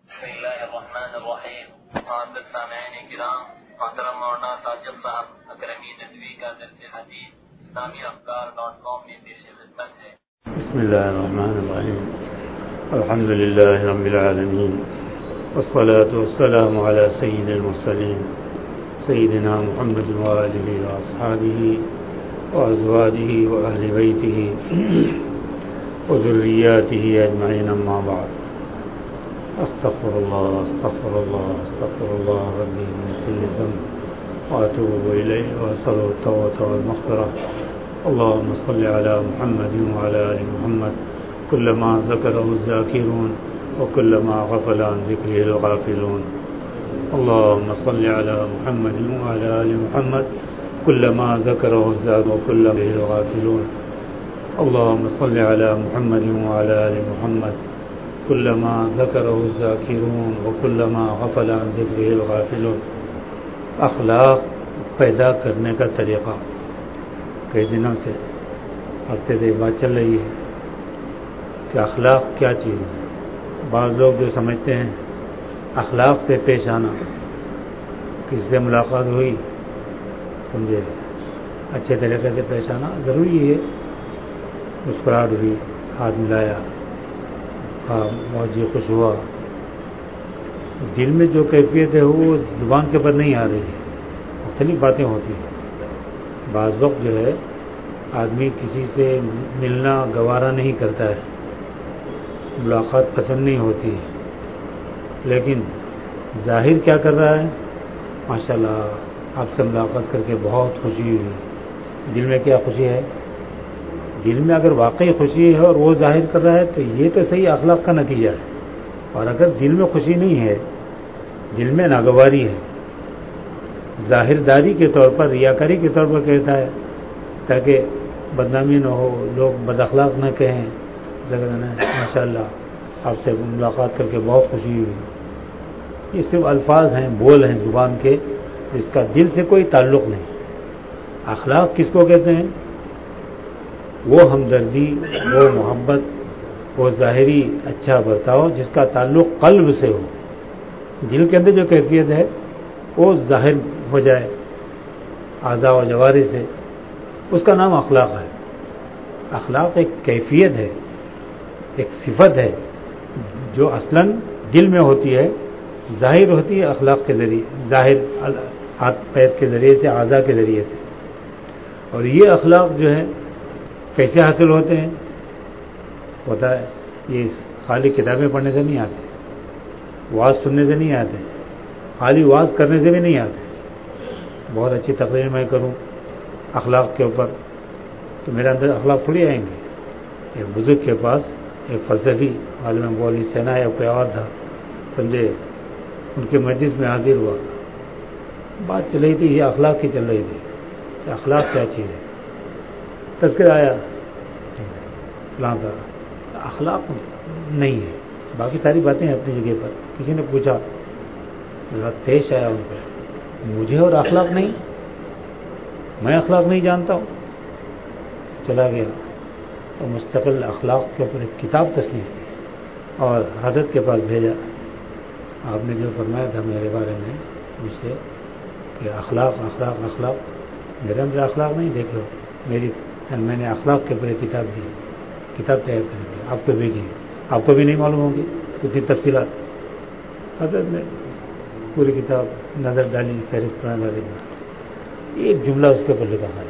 بسم اللہ الرحمن الرحیم. معزز سامعین کرام، محترم مولانا ساجد صاحب اکرمی ندوی کا درس حدیث اسلامیافکار.com میں پیش خدمت ہے. بسم اللہ الرحمن الرحیم. الحمد للہ رب العالمین، والصلاة والسلام علی سید المرسلین سیدنا محمد وآلہ واصحابہ وازواجہ واہل بیتہ وذریاتہ اجمعین، اما بعد. استغفر اللہ ربی من کل ذنب واتوب الیہ واسألہ التوبة والمغفرة. اللهم صل على محمد وعلى آل محمد كلما ذكره الذاكرون وكلما غفل عن ذكره الغافلون. اللهم صل على محمد وعلى آل محمد كلما ذكره الذاكرون وكلما غفل الغافلون. اللهم صل على محمد وعلى آل محمد كلما ذكره الذاكرون وكلما غفل عن ذكره الغافلون. اخلاق پیدا کرنے کا طریقہ. کئی دنوں سے ہفتے سے بات چل رہی ہے کہ اخلاق کیا چیز ہے. بعض لوگ جو سمجھتے ہیں اخلاق سے پیش آنا، کسی سے ملاقات ہوئی سمجھے اچھے طریقے سے پیش آنا ضروری ہے. مسکراہٹ ہوئی، ہاتھ ملایا، بہت جی خوش ہوا. دل میں جو کیفیت ہے وہ زبان کے پر نہیں آ رہی ہے، مختلف باتیں ہوتی ہیں. بعض وقت جو ہے آدمی کسی سے ملنا گوارا نہیں کرتا ہے، ملاقات پسند نہیں ہوتی ہے، لیکن ظاہر کیا کر رہا ہے؟ ماشاءاللہ آپ سے ملاقات کر کے بہت خوشی ہوئی. دل میں کیا خوشی ہے؟ دل میں اگر واقعی خوشی ہے اور وہ ظاہر کر رہا ہے تو یہ تو صحیح اخلاق کا نتیجہ ہے. اور اگر دل میں خوشی نہیں ہے، دل میں ناگواری ہے، ظاہر داری کے طور پر، ریاکاری کے طور پر کہتا ہے تاکہ بدنامی نہ ہو، لوگ بد اخلاق نہ کہیں، ماشاءاللہ آپ سے ملاقات کر کے بہت خوشی ہوئی. یہ صرف الفاظ ہیں، بول ہیں زبان کے، جس کا دل سے کوئی تعلق نہیں. اخلاق کس کو کہتے ہیں؟ وہ ہمدردی، وہ محبت، وہ ظاہری اچھا برتاؤ جس کا تعلق قلب سے ہو. دل کے اندر جو کیفیت ہے وہ ظاہر ہو جائے اعضاء و جوارح سے، اس کا نام اخلاق ہے. اخلاق ایک کیفیت ہے، ایک صفت ہے جو اصلاً دل میں ہوتی ہے، ظاہر ہوتی ہے اخلاق کے ذریعے، ظاہر ہاتھ پیر کے ذریعے سے، اعضاء کے ذریعے سے. اور یہ اخلاق جو ہے کیسے حاصل ہوتے ہیں؟ ہوتا ہے یہ خالی کتابیں پڑھنے سے نہیں آتے، واز سننے سے نہیں آتے، خالی واز کرنے سے بھی نہیں آتے. بہت اچھی تقریر میں کروں اخلاق کے اوپر تو میرے اندر اخلاق تھوڑی آئیں گے. ایک بزرگ کے پاس ایک فلسفی عالم بولی سینا یا کوئی اور تھا، سمجھے، ان کے مجلس میں حاضر ہوا. بات چل رہی تھی، یہ اخلاق کی چل رہی تھی کہ اخلاق کیا چیز ہے. تذکرہ آیا فلاں کا اخلاق نہیں ہے، باقی ساری باتیں اپنی جگہ پر. کسی نے پوچھا، تیش آیا ان پر، مجھے اور اخلاق نہیں، میں اخلاق نہیں جانتا ہوں. چلا گیا تو مستقل اخلاق کے اوپر ایک کتاب تصنیف کی اور حضرت کے پاس بھیجا. آپ نے جو فرمایا تھا میرے بارے میں مجھ سے کہ اخلاق اخلاق اخلاق، میرے اندر اخلاق نہیں. دیکھو میں نے اخلاق کے اوپر ایک کتاب دی، کتاب تیار کر دی، آپ کو بھیجی. آپ کو بھی نہیں معلوم ہوگی اتنی تفصیلات. حضرت نے پوری کتاب نظر ڈالی، فہرست بنا ڈالی. ایک جملہ اس کے اوپر لکھا ہے،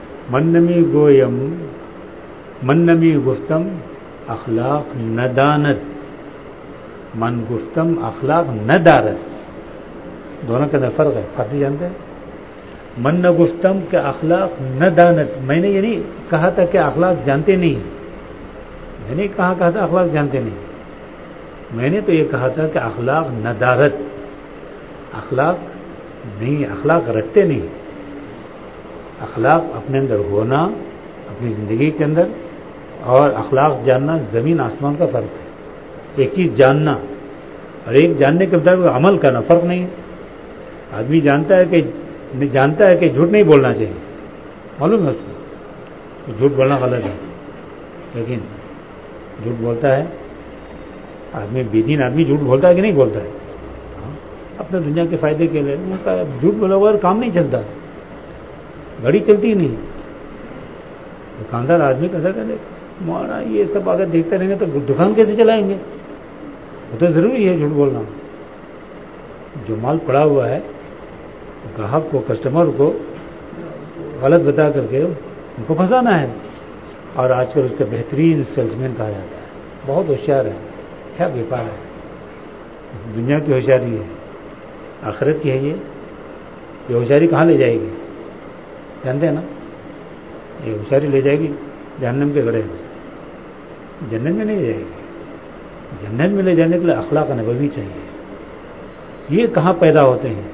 من نمی گفتم اخلاق ندانت، من گفتم اخلاق ندارت. دونوں کے اندر فرق ہے. فارسی جانتے ہیں؟ من نہ گفتم کہ اخلاق ندانت، میں نے یہ نہیں کہا تھا کہ اخلاق جانتے نہیں، میں نے کہا تھا اخلاق جانتے نہیں. میں نے تو یہ کہا تھا کہ اخلاق ندارت، اخلاق نہیں، اخلاق رکھتے نہیں. اخلاق اپنے اندر ہونا، اپنی زندگی کے اندر، اور اخلاق جاننا زمین آسمان کا فرق ہے. ایک چیز جاننا اور ایک جاننے کے مطابق عمل کرنا فرق نہیں ہے. آدمی جانتا ہے کہ جھوٹ نہیں بولنا چاہیے، معلوم ہے اس کو جھوٹ بولنا غلط ہے، لیکن جھوٹ بولتا ہے آدمی بے دین آدمی جھوٹ بولتا ہے کہ نہیں بولتا ہے؟ اپنے دنیا کے فائدے کے لیے جھوٹ بولا ہوا کام نہیں چلتا، گاڑی چلتی ہی نہیں۔ دکاندار آدمی کیسا کرے مولانا یہ سب اگر دیکھتے رہیں گے تو دکان کیسے چلائیں گے؟ وہ تو ضروری ہے جھوٹ بولنا۔ جو مال پڑا ہوا ہے گاہک کو، کسٹمر کو غلط بتا کر کے ان کو پھنسانا ہے، اور آج کل اس کا بہترین سیلسمین کہا جاتا ہے، بہت ہوشیار ہے، کیا بیپار ہے، دنیا کی ہوشیاری ہے، آخرت کی ہے یہ ہوشیاری کہاں لے جائے گی؟ جانتے ہیں نا، یہ ہوشیاری لے جائے گی جہنم کے گڑھے میں، جنت میں نہیں جائے گی۔ جنت میں لے جانے کے لیے اخلاق نبوی چاہیے۔ یہ کہاں پیدا ہوتے ہیں؟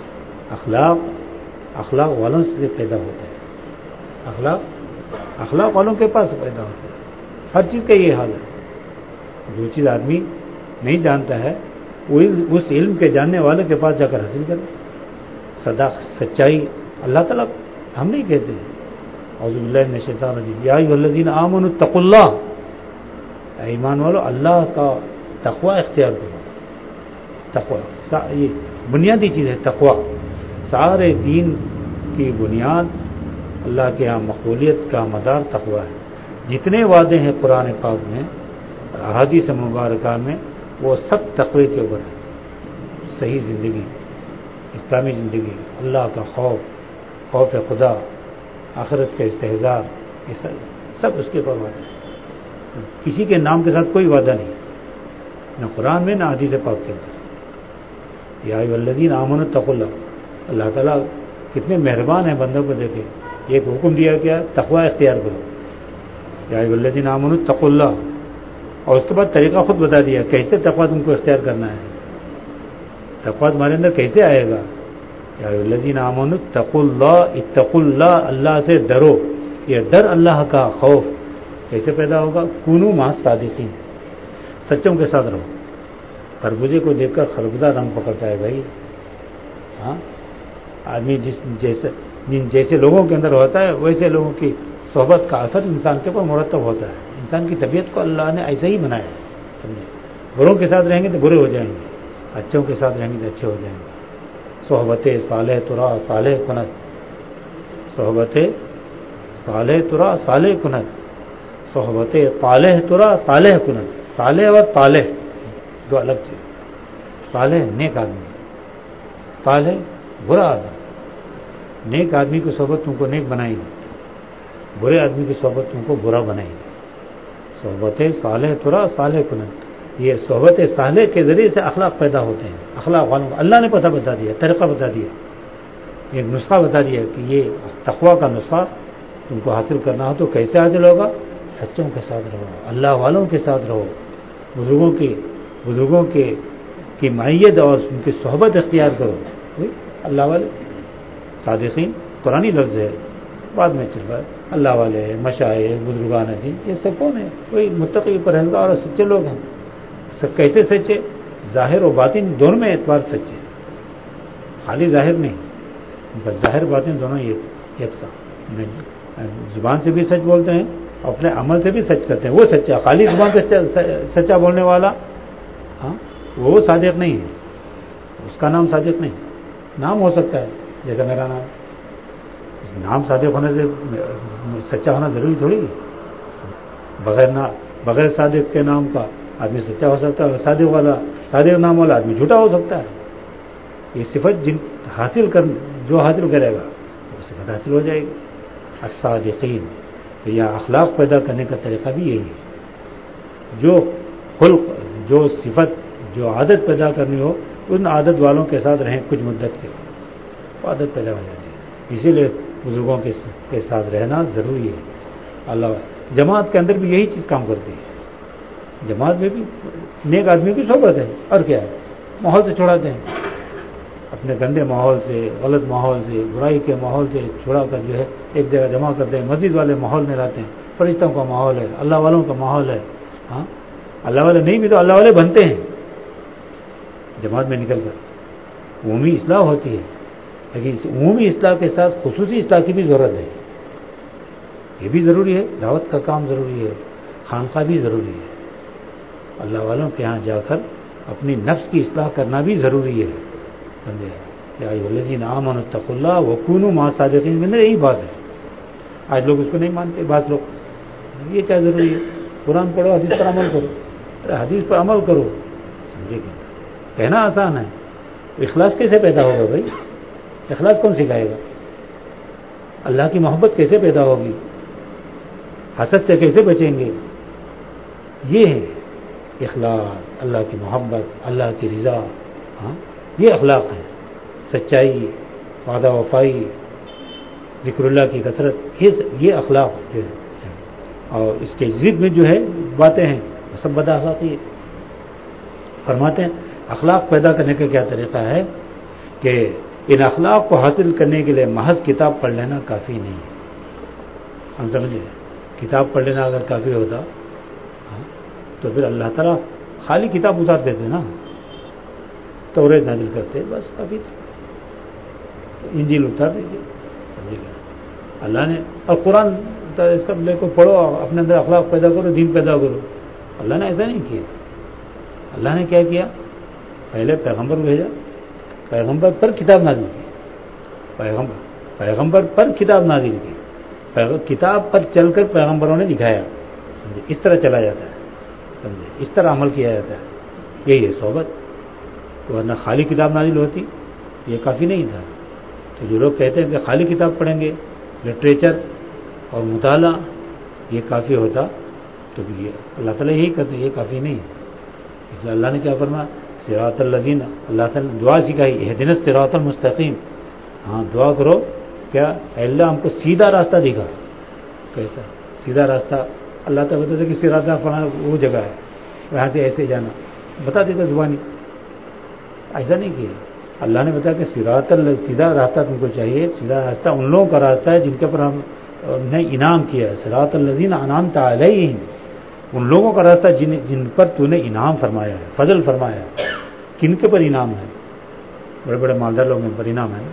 اخلاق والوں سے پیدا ہوتے ہیں، اخلاق والوں کے پاس پیدا ہوتے ہیں۔ ہر چیز کا یہ حال ہے، جو چیز آدمی نہیں جانتا ہے وہ اس علم کے جاننے والے کے پاس جا کر حاصل کرے۔ سچائی اللہ تعالیٰ ہم نہیں کہتے ہیں، اعوذ باللہ من الشیطان الرجیم، یا ایھا الذین آمنوا اتقوا اللہ، اے ایمان والو اللہ کا تقوی اختیار کرو۔ تقوی یہ بنیادی چیز ہے، تقوی سارے دین کی بنیاد، اللہ کے یہاں مقبولیت کا مدار تقوی ہے۔ جتنے وعدے ہیں قرآن پاک میں، احادیث مبارکہ میں، وہ سب تقوی کے اوپر ہے۔ صحیح زندگی، اسلامی زندگی، اللہ کا خوف خدا، آخرت کا استحضار، یہ سب اس کے اوپر وعدہ ہے۔ کسی کے نام کے ساتھ کوئی وعدہ نہیں، نہ قرآن میں نہ حدیث پاک کے اندر۔ یا ایھا الذین آمنوا اتقوا اللہ، اللہ تعالیٰ کتنے مہربان ہیں بندوں کو دیکھے، ایک حکم دیا کیا تقوی اختیار کرو، یا ایھا الذین آمنوا اتقوا اللہ، اور اس کے بعد طریقہ خود بتا دیا کیسے تقوی تم کو اختیار کرنا ہے، تقوی تمہارے اندر کیسے آئے گا۔ یا ایھا الذین آمنوا اتقوا اللہ، اللہ سے ڈرو۔ یہ ڈر اللہ کا خوف کیسے پیدا ہوگا؟ کونوا مع الصادقین، سچوں کے ساتھ رہو۔ خربوزے کو دیکھ کر خربوزہ رنگ پکڑتا ہے بھائی، ہاں، آدمی جن جیسے لوگوں کے اندر ہوتا ہے ویسے لوگوں کی صحبت کا اثر انسان کے اوپر مرتب ہوتا ہے۔ انسان کی طبیعت کو اللہ نے ایسے ہی بنایا ہے، سمجھے؟ بروں کے ساتھ رہیں گے تو برے ہو جائیں گے، اچھوں کے ساتھ رہیں گے تو اچھے ہو جائیں گے۔ صحبت صالح ترا صالح کنت، صحبت صالح ترا صالح کنت، صحبت طالح ترا طالح کنت۔ صالح اور طالح دو الگ چیز، صالح نیک آدمی، طالح برا آدمی۔ نیک آدمی کی صحبت تم کو نیک بنائے گی، برے آدمی کی صحبت تم کو برا بنائے گی۔ صحبت صالح ترا صالح کنت، یہ صحبت صالح کے ذریعے سے اخلاق پیدا ہوتے ہیں۔ اخلاق والوں کو اللہ نے پتہ بتا دیا، طریقہ بتا دیا، ایک نسخہ بتا دیا کہ یہ تقوی کا نسخہ تم کو حاصل کرنا ہو تو کیسے حاصل ہوگا؟ سچوں کے ساتھ رہو، اللہ والوں کے ساتھ رہو، بزرگوں کی معیت اور ان کی صحبت اختیار کرو۔ اللہ والے صادقین قرآنی لفظ ہے، بعد میں چل رہا ہے، اللہ والے مشائخ بزرگان دین، یہ سب کون ہے؟ وہی متقی پرہیزگار اور سچے لوگ ہیں۔ سب کیسے سچے؟ ظاہر و باطن دونوں میں اعتبار سچے، خالی ظاہر نہیں، بس ظاہر باطن دونوں یکساں، زبان سے بھی سچ بولتے ہیں، اپنے عمل سے بھی سچ کرتے ہیں، وہ سچا۔ خالی زبان سے سچا بولنے والا، ہاں، وہ صادق نہیں ہے، اس کا نام صادق نہیں۔ نام ہو سکتا ہے جیسا میرا نام صادق ہونے سے سچا ہونا ضروری تھوڑی ہے۔ بغیر صادق کے نام کا آدمی سچا ہو سکتا ہے، صادق نام والا آدمی جھوٹا ہو سکتا ہے۔ یہ صفت جو حاصل کرے گا وہ صفت حاصل ہو جائے گی۔ الصادقین، تو یہ اخلاق پیدا کرنے کا طریقہ بھی یہی ہے، جو خلق، جو صفت، جو عادت پیدا کرنی ہو ان عادت والوں کے ساتھ رہیں کچھ مدت کے، عادت پیدا ہو جاتی ہے۔ اسی لیے بزرگوں کے ساتھ رہنا ضروری ہے۔ اللہ جماعت کے اندر بھی یہی چیز کام کرتی ہے، جماعت میں بھی نیک آدمی کی صحبت ہے، اور کیا ہے، ماحول سے چھڑاتے ہیں، اپنے گندے ماحول سے، غلط ماحول سے، برائی کے ماحول سے چھڑا کر جو ہے ایک جگہ جمع کرتے ہیں، مسجد والے ماحول میں رہتے ہیں، فرشتوں کا ماحول ہے، اللہ والوں کا ماحول ہے۔ ہاں، اللہ والے نہیں بھی تو اللہ والے بنتے ہیں جماعت میں نکل کر، عمومی اصلاح ہوتی ہے، لیکن اس عمومی اصلاح کے ساتھ خصوصی اصلاح کی بھی ضرورت ہے، یہ بھی ضروری ہے، دعوت کا کام ضروری ہے، خانقاہ بھی ضروری ہے، اللہ والوں کے یہاں جا کر اپنی نفس کی اصلاح کرنا بھی ضروری ہے. سمجھے؟ یا ایھا الذین آمنوا اتقوا اللہ وکونوا مع الصادقین میں یہی بات ہے. آج لوگ اس کو نہیں مانتے. بعض لوگ یہ کیا ضروری ہے؟ قرآن پڑھو، حدیث پر عمل کرو. ارے حدیث پر عمل کرو، سمجھے کہ کہنا آسان ہے. اخلاص کیسے پیدا ہوگا بھائی؟ اخلاص کون سکھائے گا؟ اللہ کی محبت کیسے پیدا ہوگی؟ حسد سے کیسے بچیں گے؟ یہ ہے اخلاص، اللہ کی محبت، اللہ کی رضا. ہاں یہ اخلاق ہے. سچائی، وعدہ وفائی، ذکر اللہ کی کثرت، یہ اخلاق جو ہے. اور اس کے ضد میں جو ہے باتیں ہیں سب بد اخلاقی. فرماتے ہیں اخلاق پیدا کرنے کا کیا طریقہ ہے کہ ان اخلاق کو حاصل کرنے کے لیے محض کتاب پڑھ لینا کافی نہیں ہے. ہم سمجھے؟ کتاب پڑھ لینا اگر کافی ہوتا تو پھر اللہ تعالیٰ خالی کتاب اتار دیتے نا، توریت نازل کرتے، بس کافی تھا. انجیل اتار دیجیے. اللہ نے اور قرآن سب لے کو پڑھو، اپنے اندر اخلاق پیدا کرو، دین پیدا کرو. اللہ نے ایسا نہیں کیا. اللہ نے کیا کیا؟ پہلے پیغمبر بھیجا، پیغمبر پر کتاب نازل کی، پیغمبر پر کتاب نازل کی، کتاب پر چل کر پیغمبروں نے دکھایا. اس طرح چلا جاتا ہے، سمجھے؟ اس طرح عمل کیا جاتا ہے. یہی ہے صحبت. ورنہ خالی کتاب نازل ہوتی یہ کافی نہیں تھا. تو جو لوگ کہتے ہیں کہ خالی کتاب پڑھیں گے، لٹریچر اور مطالعہ یہ کافی ہوتا، تو یہ اللہ تعالیٰ یہی کرتے، یہ کافی نہیں. اس لیے اللہ نے کیا فرمایا؟ صراط الذین، اللہ تعالیٰ نے دعا سکھائی، اہدنا الصراط المستقیم. ہاں دعا کرو کیا؟ اے اللہ ہم کو سیدھا راستہ دکھا. کیسا سیدھا راستہ؟ اللہ تعالیٰ بتاتے کہ صراط فلاں وہ جگہ ہے، وہاں سے ایسے جانا، بتا دیتا زبانی. ایسا نہیں کیا. اللہ نے بتایا کہ سیدھا راستہ تم کو چاہیے. سیدھا راستہ ان لوگوں کا راستہ ہے جن کے پر ہم نے انعام کیا ہے. صراط الذین انعمت علیہم، ان لوگوں کا راستہ جن پر تو نے انعام فرمایا ہے، فضل فرمایا ہے. کن کے پر انعام ہے؟ بڑے بڑے مالدار لوگوں پر انعام ہے.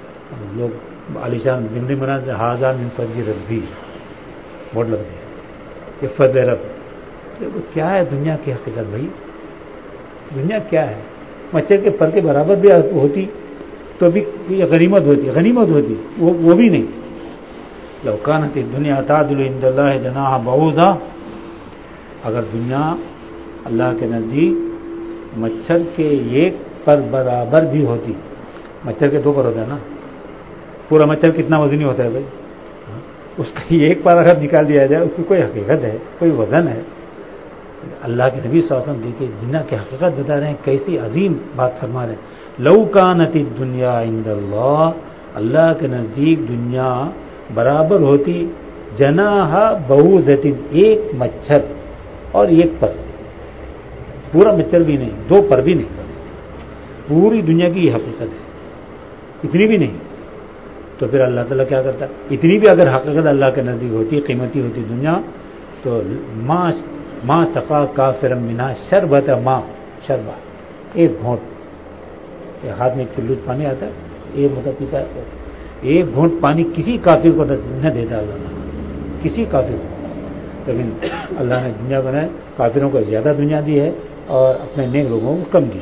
لوگ عالیشان بلڈنگ بناتے، ہزار من فضل ربی بورڈ لگ گیا، یہ فضل رب. کیا ہے دنیا کی حقیقت بھائی؟ دنیا کیا ہے؟ مچھر کے پر کے برابر بھی ہوتی تو بھی غنیمت ہوتی وہ بھی نہیں. لو کانت الدنیا تعدل عند اللہ جناح بعوضہ، اگر دنیا اللہ کے نزدیک مچھر کے ایک پر برابر بھی ہوتی. مچھر کے دو پر ہوتا ہے نا. پورا مچھر کتنا وزنی ہوتا ہے بھائی؟ اس کا ایک پر اگر نکال دیا جائے اس کی کوئی حقیقت ہے، کوئی وزن ہے؟ اللہ کے نبی صلی اللہ علیہ وسلم دیکھیے دنیا کی حقیقت بتا رہے ہیں، کیسی عظیم بات فرما رہے ہیں. لو کانت الدنیا عند اللہ، اللہ کے نزدیک دنیا برابر ہوتی جناح بعوضۃ، ایک مچھر اور ایک پر. پورا مچھر بھی نہیں، دو پر بھی نہیں، پوری دنیا کی یہ حقیقت ہے. اتنی بھی نہیں تو پھر اللہ تعالیٰ کیا کرتا ہے؟ اتنی بھی اگر حقیقت اللہ کے نزدیک ہوتی، قیمتی ہوتی دنیا، تو ماں سقا کافر منہا شربت ماں، شربہ ایک گھونٹ، ہاتھ میں چلو پانی آتا ہے، ایک مطلب پیتا ہے، ایک گھونٹ پانی کسی کافر کو نہ دیتا اللہ، کسی کافر کو. لیکن اللہ نے دنیا بنائے، کافروں کو زیادہ دنیا دی ہے اور اپنے نیک لوگوں کو کم دی.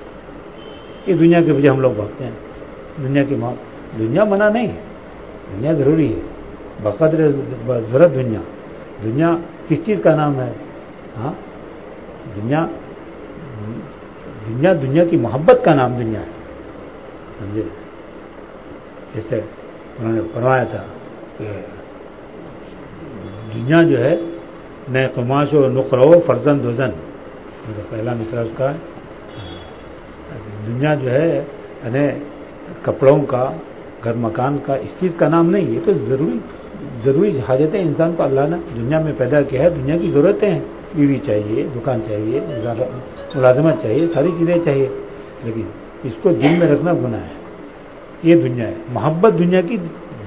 یہ دنیا کے وجہ ہم لوگ بھاگتے ہیں. دنیا منع نہیں، دنیا ضروری ہے بقدر ضرورت. دنیا کس چیز کا نام ہے؟ ہاں دنیا کی محبت کا نام دنیا ہے. سمجھے؟ جیسے انہوں نے فرمایا تھا کہ دنیا جو ہے نئے قماش و نقرو فرزند وزن، پہلا مصرع اس کا ہے. دنیا جو ہے یعنی کپڑوں کا، گھر مکان کا، اس چیز کا نام نہیں. یہ تو ضروری حاجتیں انسان کو اللہ نے دنیا میں پیدا کیا ہے. دنیا کی ضرورتیں ہیں، بیوی چاہیے، دکان چاہیے، ملازمت چاہیے، ساری چیزیں چاہیے. لیکن اس کو دل میں رکھنا گناہ ہے. یہ دنیا ہے. محبت دنیا کی،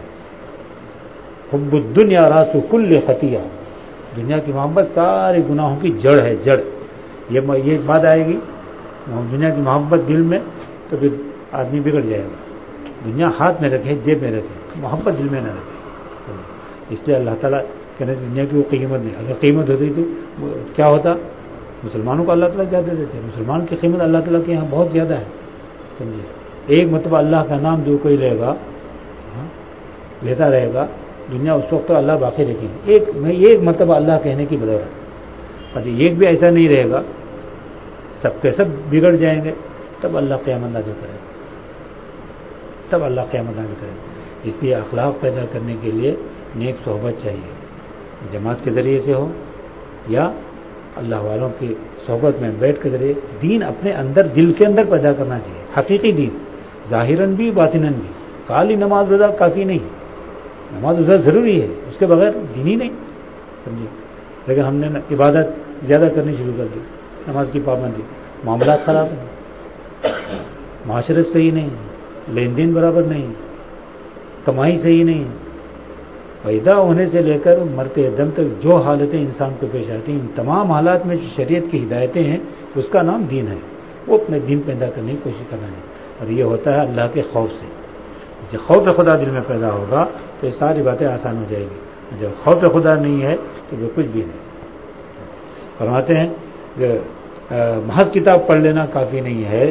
حب الدنیا راس کل خطیہ، دنیا کی محبت سارے گناہوں کی جڑ ہے، جڑ. یہ بات آئے گی دنیا کی محبت دل میں تو پھر آدمی بگڑ جائے گا. دنیا ہاتھ میں رکھے، جیب میں رکھے، محبت دل میں نہ رکھے. اس لیے اللہ تعالیٰ کہنے دنیا کی وہ قیمت نہیں. اگر قیمت ہوتی تو کیا ہوتا؟ مسلمانوں کو اللہ تعالیٰ زیادہ دیتے ہیں. مسلمان کی قیمت اللہ تعالیٰ کے یہاں بہت زیادہ ہے. سمجھے, ایک مرتبہ اللہ کا نام جو کوئی لے گا, لیتا رہے گا, دنیا اس وقت تو اللہ باقی رکھے گی. ایک مرتبہ اللہ کہنے کی بدولت, اور ایک بھی ایسا نہیں رہے گا, سب کے سب بگڑ جائیں گے, تب اللہ قیامت نازل کرے گا, تب اللہ قیامت نازل کرے گا. اس لیے اخلاق پیدا کرنے کے لیے نیک صحبت چاہیے, جماعت کے ذریعے سے ہو یا اللہ والوں کی صحبت میں بیٹھ کے ذریعے. دین اپنے اندر, دل کے اندر پیدا کرنا چاہیے, حقیقی دین, ظاہراً بھی باطناً بھی. خالی نماز روزہ کافی نہیں, نماز روزہ ضروری ہے, اس کے بغیر دین ہی نہیں. سمجھے, لیکن ہم نے عبادت زیادہ کرنی شروع کر دی, نماز کی پابندی, معاملات خراب ہیں, معاشرت صحیح نہیں, لین دین برابر نہیں, کمائی صحیح نہیں. پیدا ہونے سے لے کر مرتے دم تک جو حالتیں انسان کو پیش آتی ہیں, ان تمام حالات میں جو شریعت کی ہدایتیں ہیں اس کا نام دین ہے. وہ اپنے دین پیدا کرنے کی کوشش کرنا ہے, اور یہ ہوتا ہے اللہ کے خوف سے. جب خوف خدا دل میں پیدا ہوگا تو یہ ساری باتیں آسان ہو جائے گی. جب خوف خدا نہیں ہے تو وہ کچھ بھی نہیں. فرماتے ہیں کہ محض کتاب پڑھ لینا کافی نہیں ہے,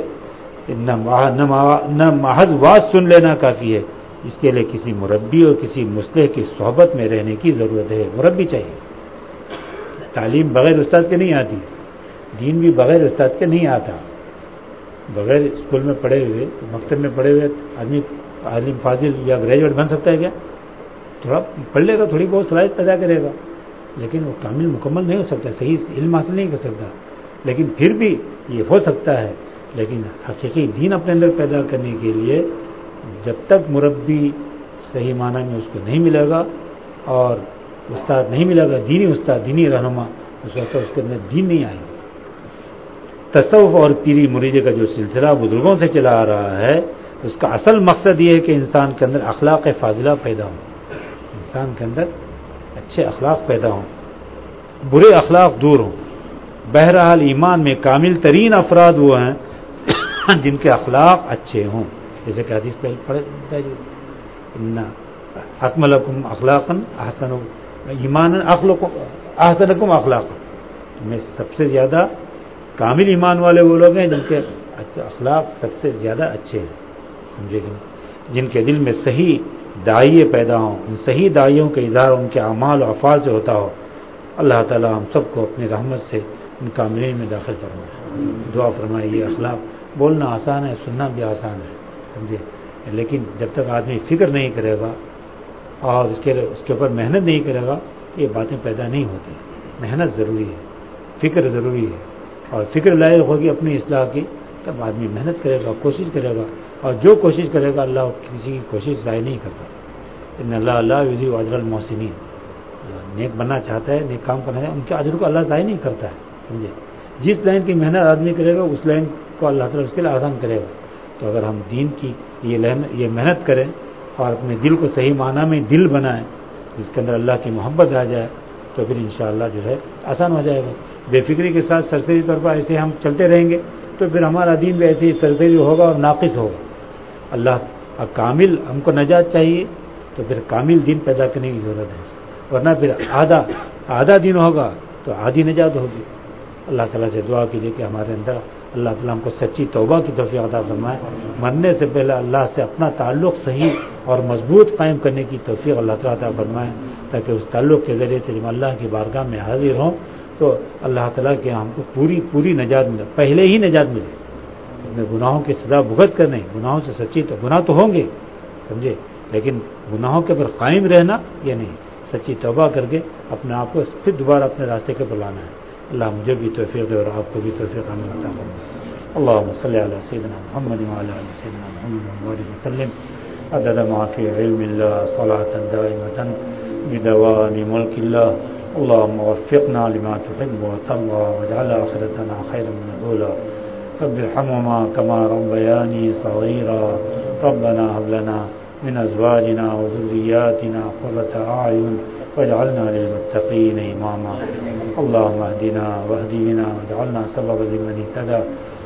نہ محض واز سن لینا کافی ہے. اس کے لیے کسی مربی اور کسی مصلح کی صحبت میں رہنے کی ضرورت ہے. مربی چاہیے. تعلیم بغیر استاد کے نہیں آتی, دین بھی بغیر استاد کے نہیں آتا. بغیر اسکول میں پڑھے ہوئے, مکتب میں پڑھے ہوئے آدمی عالم فاضل یا گریجویٹ بن سکتا ہے کیا؟ تھوڑا پڑھ لے گا, تھوڑی بہت صلاحیت پیدا کرے گا, لیکن وہ کامل مکمل نہیں ہو سکتا, صحیح علم حاصل نہیں کر سکتا. لیکن پھر بھی یہ ہو سکتا ہے. لیکن حقیقی دین اپنے اندر پیدا کرنے کے لیے جب تک مربی صحیح معنی میں اس کو نہیں ملے گا اور استاد نہیں ملے گا, دینی استاد, دینی رہنما, اس وقت اس کے اندر دین نہیں آئے گا. تصوف اور پیری مریدی کا جو سلسلہ بزرگوں سے چلا آ رہا ہے, اس کا اصل مقصد یہ ہے کہ انسان کے اندر اخلاق فاضلہ پیدا ہوں, انسان کے اندر اچھے اخلاق پیدا ہوں, برے اخلاق دور ہوں. بہرحال ایمان میں کامل ترین افراد وہ ہیں جن کے اخلاق اچھے ہوں. جیسے کہ حدیث پہلے پڑھتا ہے, اکملکم اخلاقا احسن ایمان احسنکم اخلاقا, میں سب سے زیادہ کامل ایمان والے وہ لوگ ہیں جن کے اخلاق سب سے زیادہ اچھے ہیں. سمجھے کہ جن کے دل میں صحیح داعیے پیدا ہوں, ان صحیح داعیوں کا اظہار ان کے اعمال و افعال سے ہوتا ہو. اللہ تعالی ہم سب کو اپنی رحمت سے ان کاملین میں داخل فرمائے. دعا فرمائے. یہ اخلاق بولنا آسان ہے, سننا بھی آسان ہے, سمجھے, لیکن جب تک آدمی فکر نہیں کرے گا اور اس کے اوپر محنت نہیں کرے گا یہ باتیں پیدا نہیں ہوتی. محنت ضروری ہے, فکر ضروری ہے, اور فکر لائق ہوگی اپنی اصلاح کی تب آدمی محنت کرے گا, کوشش کرے گا, اور جو کوشش کرے گا اللہ کسی کی کوشش ضائع نہیں کرتا. ان اللہ لا یضیع اجر المحسنین, نیک بننا چاہتا ہے, نیک کام کرنا ہے, ان کے اجر کو اللہ ضائع نہیں کرتا ہے. سمجھے, جس لائن کی محنت آدمی کرے گا اس لائن کو اللہ تعالیٰ اس کے لیے آسان کرے گا. تو اگر ہم دین کی یہ محنت کریں اور اپنے دل کو صحیح معنی میں دل بنائیں جس کے اندر اللہ کی محبت آ جائے تو پھر انشاءاللہ جو ہے آسان ہو جائے گا. بے فکری کے ساتھ سرسری طور پر ایسے ہم چلتے رہیں گے تو پھر ہمارا دین بھی ایسے ہی سرسری ہوگا اور ناقص ہوگا. اللہ کامل ہم کو نجات چاہیے تو پھر کامل دین پیدا کرنے کی ضرورت ہے, ورنہ پھر آدھا دین ہوگا تو آدھی نجات ہوگی. اللہ تعالیٰ سے دعا کیجیے کہ ہمارے اندر اللہ تعالیٰ ہم کو سچی توبہ کی توفیق عطا فرمائے. مرنے سے پہلے اللہ سے اپنا تعلق صحیح اور مضبوط قائم کرنے کی توفیق اللہ تعالیٰ عطا فرمائے, تاکہ اس تعلق کے ذریعے سے جب اللہ کی بارگاہ میں حاضر ہوں تو اللہ تعالیٰ کے ہم کو پوری نجات ملے, پہلے ہی نجات ملے. اپنے گناہوں کی سزا بھگت کر نہیں, گناہوں سے سچی تو گناہ تو ہوں گے, سمجھے, لیکن گناہوں کے پر قائم رہنا یہ نہیں, سچی توبہ کر کے اپنے آپ کو پھر دوبارہ اپنے راستے کے پر لانا ہے. اللہ مجھے بھی توفیق دے اور آپ کو بھی توفیق عطا فرمائے. اللهم صل على سيدنا محمد وعلى ال سيدنا محمد وبارك وسلم عدد ما في علم الله صلاة دائمة بدوام ملك الله. اللهم وفقنا لما تحب وترضى واجعل آخرتنا خيرا من الأولى. رب ارحمهما كما ربياني صغيرا. ربنا هب لنا من أزواجنا وذرياتنا قرة أعين واجعلنا للمتقين إماما. اللهم اهدنا واهد بنا واجعلنا سببا لمن اهتدى.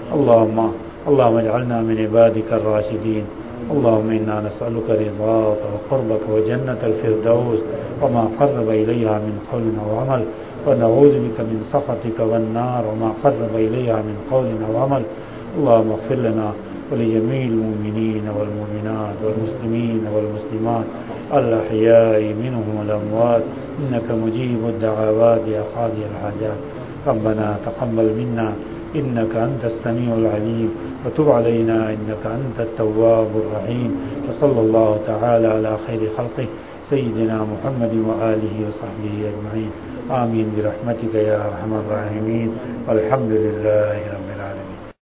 اللهم اجعلنا من عبادك الراشدين. اللهم إنا نسألك رضاك وقربك وجنة الفردوس وما قرب إليها من قول وعمل. ونعوذ بك من سخطك والنار وما قرب إليها من قول أو عمل. اللهم اغفر لنا ولجميع المؤمنين والمؤمنات والمسلمين والمسلمات الأحياء منهم والأموات، إنك مجيب الدعوات يا قاضي الحاجات. ربنا تقبل منا إنك أنت السميع العليم، وتب علينا إنك أنت التواب الرحيم. وصلى الله تعالى على خير خلقه سيدنا محمد وآله وصحبه أجمعين. آمين برحمتك يا أرحم الراحمين، والحمد لله.